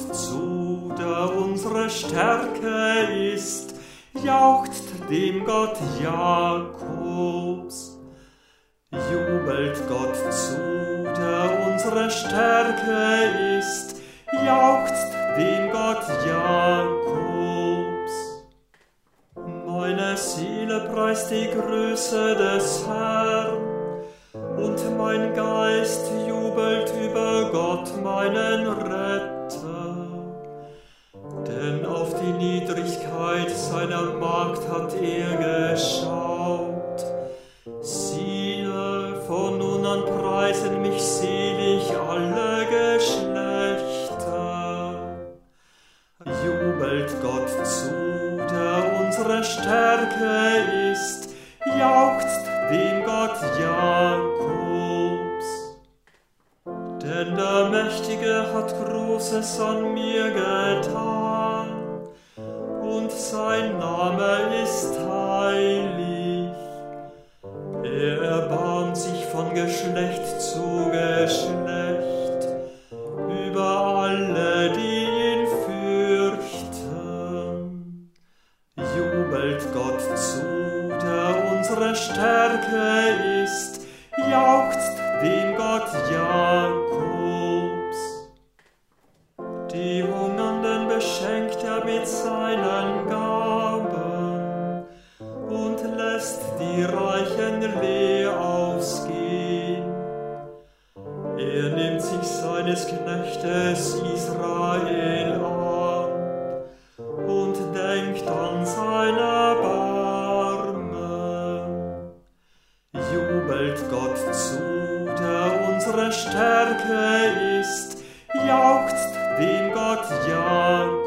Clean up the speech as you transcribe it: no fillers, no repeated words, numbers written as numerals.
zu, der unsere Stärke ist, jauchzt dem Gott Jakobs. Jubelt Gott zu, der unsere Stärke ist, jauchzt dem Gott Jakobs. Meine Seele preist die Größe des Herrn, und mein Geist jubelt über Gott, meinen Retter. Denn auf die Niedrigkeit seiner Magd hat geschaut. Siehe, von nun an preisen mich selig alle Geschlechter. Jubelt Gott zu, der unsere Stärke ist, jauchzt dem Gott Jakobs. Denn der Mächtige hat Großes an mir getan, und sein Name ist heilig. Er erbarmt sich von Geschlecht zu Geschlecht über alle, die ihn fürchten. Jubelt Gott zu, der unsere Stärke ist, jauchzt dem Gott Jakobs. Die Hungernden beschenkt er mit seinen Gaben und lässt die Reichen leer ausgehen. Er nimmt sich seines Knechtes Israel an und denkt an sein Erbarmen. Jubelt Gott zu, der unsere Stärke ist, jauchzt dem Gott Jakobs.